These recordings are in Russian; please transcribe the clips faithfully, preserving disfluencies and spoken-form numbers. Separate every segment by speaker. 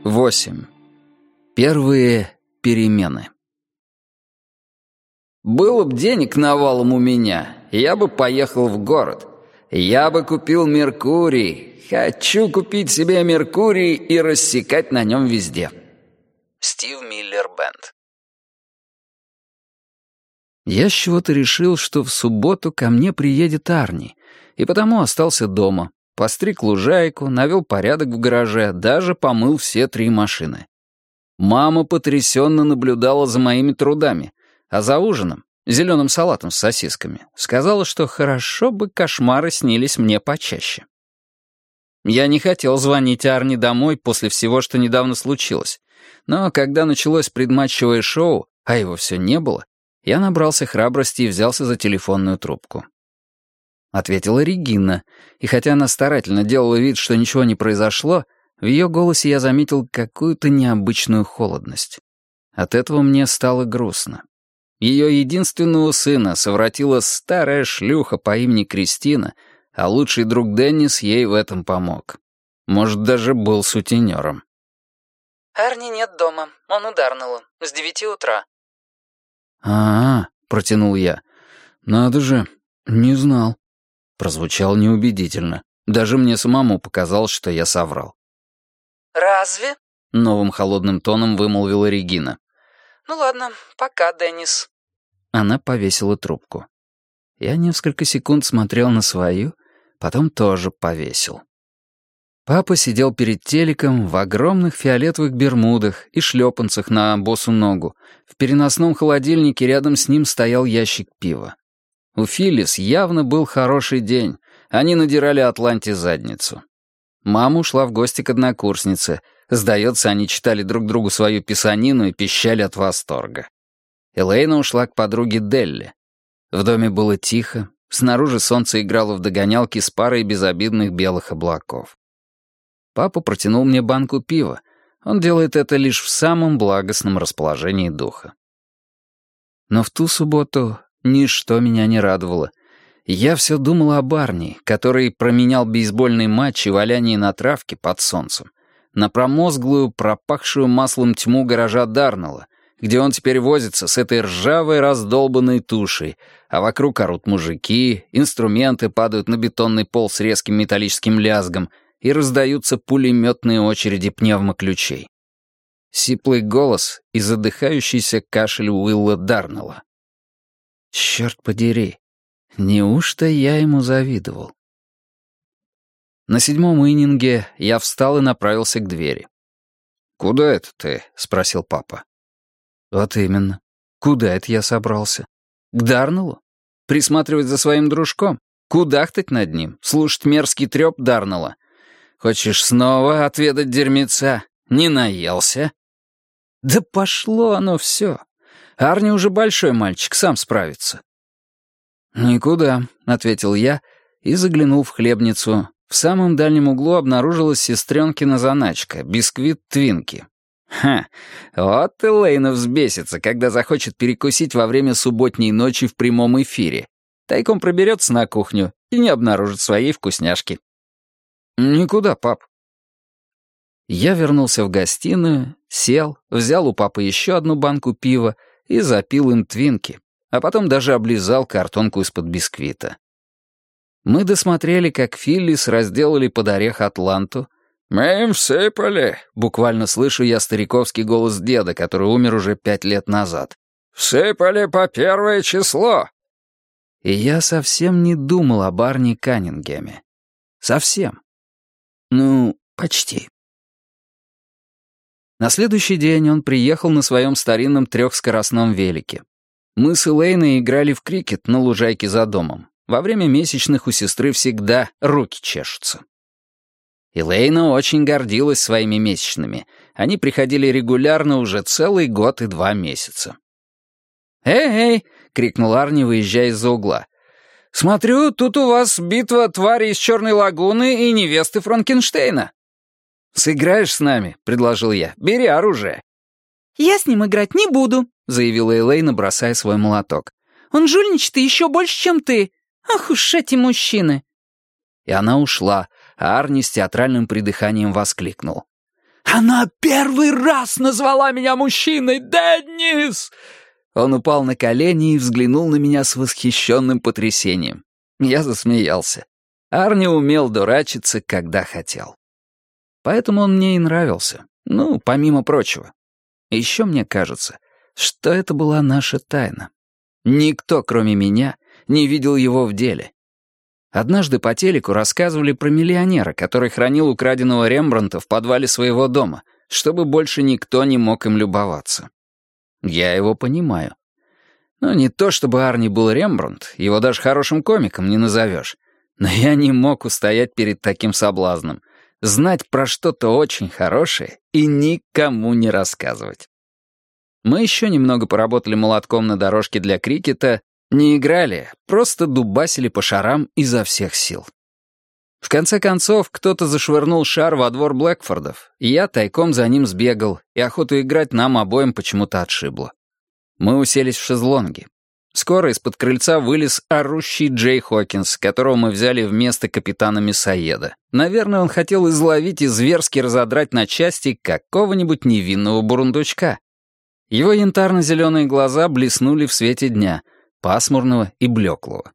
Speaker 1: восемь. Первые перемены. Было б денег навалом у меня, я бы поехал в город. Я бы купил Меркурий. Хочу купить себе Меркурий и рассекать на нем везде. Стив Миллер Бэнд. Я с чего-то решил, что в субботу ко мне приедет Арни, и потому остался дома. Постриг лужайку, навел порядок в гараже, даже помыл все три машины. Мама потрясенно наблюдала за моими трудами, а за ужином, зеленым салатом с сосисками, сказала, что хорошо бы кошмары снились мне почаще. Я не хотел звонить Арни домой после всего, что недавно случилось, но когда началось предматчевое шоу, а его все не было, я набрался храбрости и взялся за телефонную трубку. Ответила Регина, и хотя она старательно делала вид, что ничего не произошло, в ее голосе я заметил какую-то необычную холодность. От этого мне стало грустно. Ее единственного сына совратила старая шлюха по имени Кристина, а лучший друг Деннис ей в этом помог. Может, даже был сутенером.
Speaker 2: «Арни нет дома, он у Дарнелла, с девяти утра».
Speaker 1: «А-а», — протянул я. «Надо же, не знал». Прозвучало неубедительно. Даже мне самому показалось, что я соврал.
Speaker 2: «Разве?»
Speaker 1: — новым холодным тоном вымолвила Регина.
Speaker 2: «Ну ладно, пока, Деннис».
Speaker 1: Она повесила трубку. Я несколько секунд смотрел на свою, потом тоже повесил. Папа сидел перед телеком в огромных фиолетовых бермудах и шлепанцах на босу ногу. В переносном холодильнике рядом с ним стоял ящик пива. У Филлис явно был хороший день. Они надирали Атланте задницу. Мама ушла в гости к однокурснице. Сдается, они читали друг другу свою писанину и пищали от восторга. Элейна ушла к подруге Делли. В доме было тихо. Снаружи солнце играло в догонялки с парой безобидных белых облаков. Папа протянул мне банку пива. Он делает это лишь в самом благостном расположении духа. Но в ту субботу ничто меня не радовало. Я все думал о Арни, который променял бейсбольный матч и валяние на травке под солнцем на промозглую, пропахшую маслом тьму гаража Дарнелла, где он теперь возится с этой ржавой раздолбанной тушей, а вокруг орут мужики, инструменты падают на бетонный пол с резким металлическим лязгом и раздаются пулеметные очереди пневмоключей. Сиплый голос и задыхающийся кашель Уилла Дарнелла. Черт подери, неужто я ему завидовал? На седьмом иннинге я встал и направился к двери. «Куда это ты?» — спросил папа. «Вот именно. Куда это я собрался? К Дарнеллу? Присматривать за своим дружком? Кудахтать над ним? Слушать мерзкий трёп Дарнелла? Хочешь снова отведать дерьмеца? Не наелся?» «Да пошло оно все. Арни уже большой мальчик, сам справится». «Никуда», — ответил я и заглянул в хлебницу. В самом дальнем углу обнаружилась сестренкина заначка, бисквит Твинки. Ха, вот Элейна взбесится, когда захочет перекусить во время субботней ночи в прямом эфире. Тайком проберется на кухню и не обнаружит своей вкусняшки. «Никуда, пап». Я вернулся в гостиную, сел, взял у папы еще одну банку пива и запил им Твинки, а потом даже облизал картонку из-под бисквита. Мы досмотрели, как Филлис разделали под орех Атланту. «Мы им всыпали», — буквально слышу я стариковский голос деда, который умер уже пять лет назад. «Всыпали по первое число». И я совсем не думал об Арни Каннингеме. Совсем. Ну, почти. На следующий день он приехал на своем старинном трехскоростном велике. Мы с Элейной играли в крикет на лужайке за домом. Во время месячных у сестры всегда руки чешутся. Элейна очень гордилась своими месячными. Они приходили регулярно уже целый год и два месяца. «Эй-эй!» — крикнул Арни, выезжая из-за угла. «Смотрю, тут у вас битва твари из Черной лагуны и невесты Франкенштейна». «Сыграешь с нами?» — предложил я. «Бери оружие».
Speaker 2: «Я с ним играть не буду»,
Speaker 1: — заявила Элейна, бросая свой молоток.
Speaker 2: «Он жульничает еще больше, чем ты. Ах уж эти мужчины!»
Speaker 1: И она ушла, а Арни с театральным придыханием воскликнул. «Она первый раз назвала меня мужчиной, Деннис!» Он упал на колени и взглянул на меня с восхищенным потрясением. Я засмеялся. Арни умел дурачиться, когда хотел. Поэтому он мне и нравился. Ну, помимо прочего. Еще мне кажется, что это была наша тайна. Никто, кроме меня, не видел его в деле. Однажды по телеку рассказывали про миллионера, который хранил украденного Рембрандта в подвале своего дома, чтобы больше никто не мог им любоваться. Я его понимаю. Ну, не то чтобы Арни был Рембрандт, его даже хорошим комиком не назовешь, но я не мог устоять перед таким соблазном, знать про что-то очень хорошее и никому не рассказывать. Мы еще немного поработали молотком на дорожке для крикета, не играли, просто дубасили по шарам изо всех сил. В конце концов, кто-то зашвырнул шар во двор Блэкфордов, и я тайком за ним сбегал, и охоту играть нам обоим почему-то отшибло. Мы уселись в шезлонги. Скоро из-под крыльца вылез орущий Джей Хокинс, которого мы взяли вместо капитана Мясоеда. Наверное, он хотел изловить и зверски разодрать на части какого-нибудь невинного бурундучка. Его янтарно-зеленые глаза блеснули в свете дня, пасмурного и блеклого.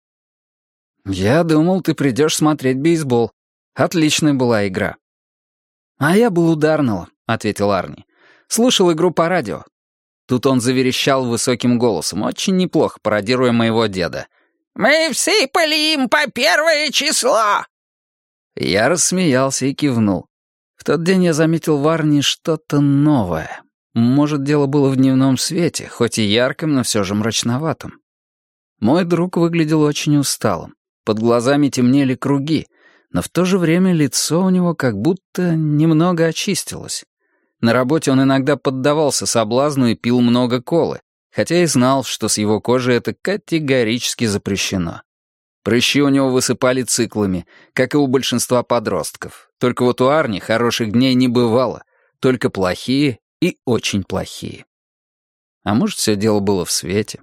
Speaker 1: «Я думал, ты придешь смотреть бейсбол. Отличная была игра». «А я был у Дарнелла», — ответил Арни. «Слушал игру по радио». Тут он заверещал высоким голосом, очень неплохо пародируя моего деда. «Мы всыпали им по первое число!» Я рассмеялся и кивнул. В тот день я заметил в Арни что-то новое. Может, дело было в дневном свете, хоть и ярком, но все же мрачноватом. Мой друг выглядел очень усталым. Под глазами темнели круги, но в то же время лицо у него как будто немного очистилось. На работе он иногда поддавался соблазну и пил много колы, хотя и знал, что с его кожей это категорически запрещено. Прыщи у него высыпали циклами, как и у большинства подростков. Только вот у Арни хороших дней не бывало, только плохие и очень плохие. А может, все дело было в свете?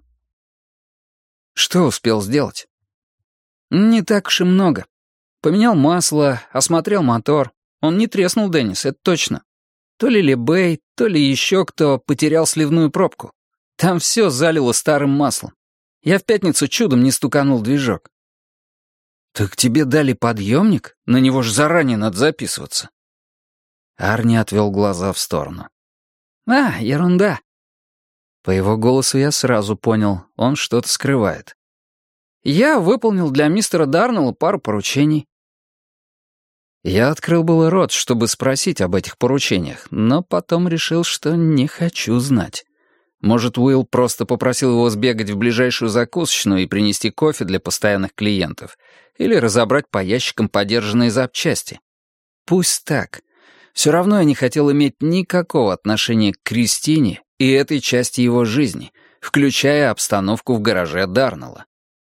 Speaker 1: Что успел сделать? Не так уж и много. Поменял масло, осмотрел мотор. Он не треснул, Деннис, это точно. То ли Лебей, то ли еще кто потерял сливную пробку. Там все залило старым маслом. Я в пятницу чудом не стуканул движок. Так тебе дали подъемник? На него же заранее надо записываться. Арни отвел глаза в сторону. А, ерунда. По его голосу я сразу понял, он что-то скрывает. Я выполнил для мистера Дарнелла пару поручений. Я открыл было рот, чтобы спросить об этих поручениях, но потом решил, что не хочу знать. Может, Уилл просто попросил его сбегать в ближайшую закусочную и принести кофе для постоянных клиентов, или разобрать по ящикам подержанные запчасти. Пусть так. Все равно я не хотел иметь никакого отношения к Кристине и этой части его жизни, включая обстановку в гараже Дарнелла.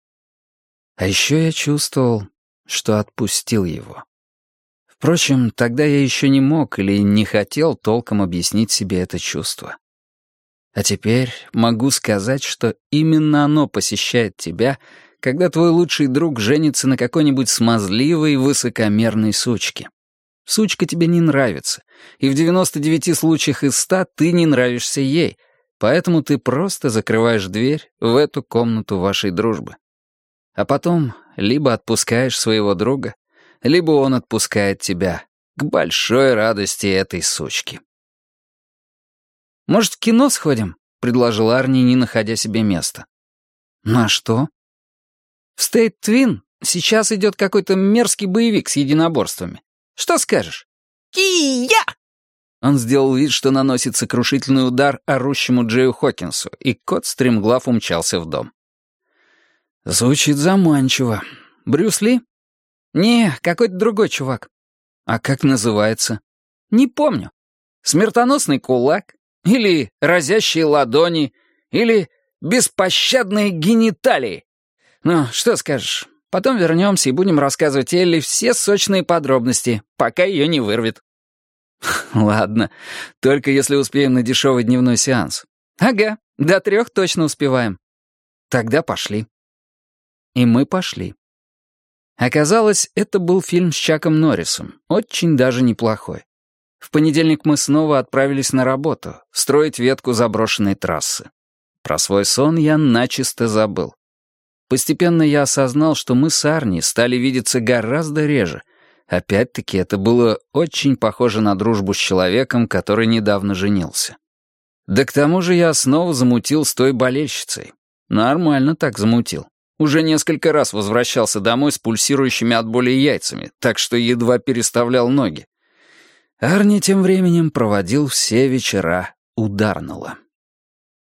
Speaker 1: А еще я чувствовал, что отпустил его. Впрочем, тогда я еще не мог или не хотел толком объяснить себе это чувство. А теперь могу сказать, что именно оно посещает тебя, когда твой лучший друг женится на какой-нибудь смазливой, высокомерной сучке. Сучка тебе не нравится, и в девяноста девяти случаях из ста ты не нравишься ей, поэтому ты просто закрываешь дверь в эту комнату вашей дружбы. А потом либо отпускаешь своего друга, либо он отпускает тебя к большой радости этой сучки. «Может, в кино сходим?» — предложил Арни, не находя себе места. «На что?» «В State Twin сейчас идет какой-то мерзкий боевик с единоборствами. Что скажешь?» «Ки-я!» Он сделал вид, что наносит сокрушительный удар орущему Джею Хокинсу, и кот стремглав умчался в дом. «Звучит заманчиво. Брюс Ли?» «Не, какой-то другой чувак». «А как называется?» «Не помню. Смертоносный кулак? Или разящие ладони? Или беспощадные гениталии? Ну, что скажешь? Потом вернемся и будем рассказывать Элли все сочные подробности, пока ее не вырвет». «Ладно, только если успеем на дешевый дневной сеанс». «Ага, до трех точно успеваем». «Тогда пошли». И мы пошли. Оказалось, это был фильм с Чаком Норрисом, очень даже неплохой. В понедельник мы снова отправились на работу, строить ветку заброшенной трассы. Про свой сон я начисто забыл. Постепенно я осознал, что мы с Арни стали видеться гораздо реже. Опять-таки, это было очень похоже на дружбу с человеком, который недавно женился. Да к тому же я снова замутил с той болельщицей. Нормально так замутил. Уже несколько раз возвращался домой с пульсирующими от боли яйцами, так что едва переставлял ноги. Арни тем временем проводил все вечера у Дарнелла.